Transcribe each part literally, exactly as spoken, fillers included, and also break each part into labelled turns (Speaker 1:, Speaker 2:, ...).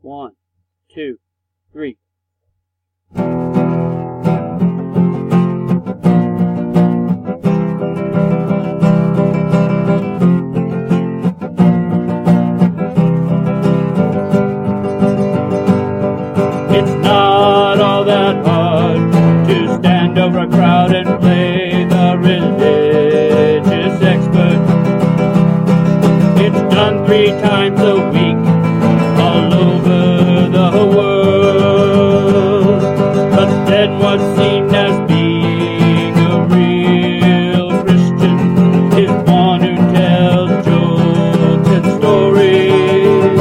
Speaker 1: One, two, three. It's not all that hard to stand over a crowd and play the religious expert. It's done three times a week all over the world. But then what's seen as being a real Christian is one who tells jokes and stories,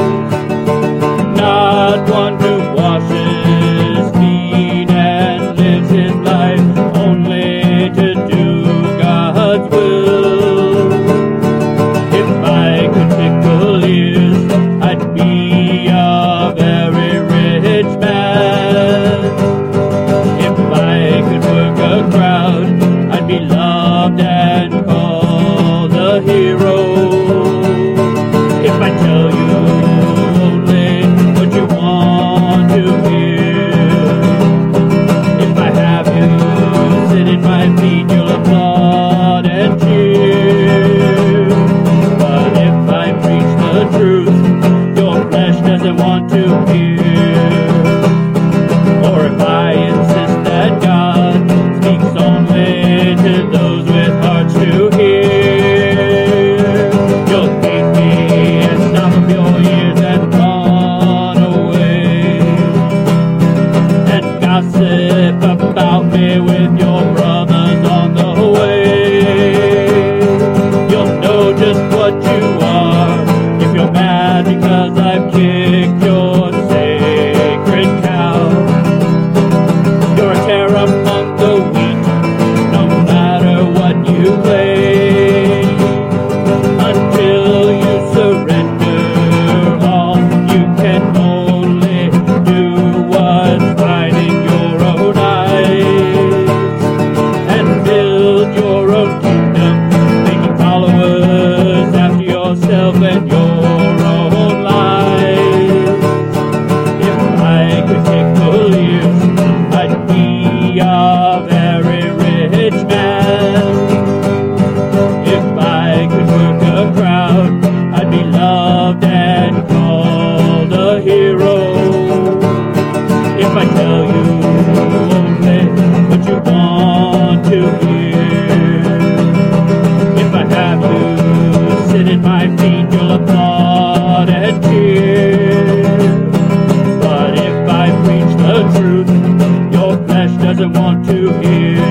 Speaker 1: not one who washes feet and lives his life only to do God's will. If I could tickle ears, I'd be a very rich man. If I could work a crowd, I'd be loved and called a hero. If I tell you only what you want to hear, if I have you sit in my feet, you'll applaud and cheer. But if I preach the truth, your flesh doesn't want to hear. Or if I insist that God speaks only to those with hearts to hear, you'll hate me and stop up your ears and run away and gossip about me with your brothers on the way. You'll know just what you are if you're mad because I've kicked your sacred cow. You're a tear among the wheat, no matter what you claim. Until you surrender all, you can only do what's right in your own eyes and build your own kingdom, making followers after yourself and your own life. If I could tickle ears, I'd be a very rich man. If I could work a crowd, I'd be loved and called a hero. If I tell you only what you want to hear, if I have you sit at my feet, you'll applaud and cheer. But if I preach the truth, your flesh doesn't want to hear.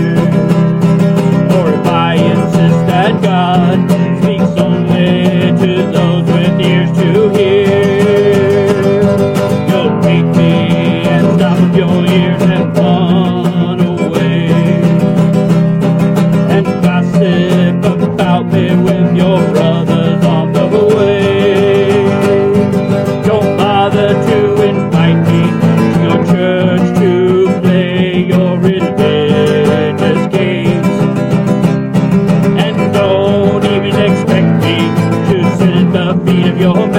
Speaker 1: Or if I insist that God speaks only to those with ears to hear, you'll hate me and stop up your ears and run away and gossip about me with your brothers on the way. Don't bother to invite me to your church to play your religious games, and don't even expect me to sit at the feet of your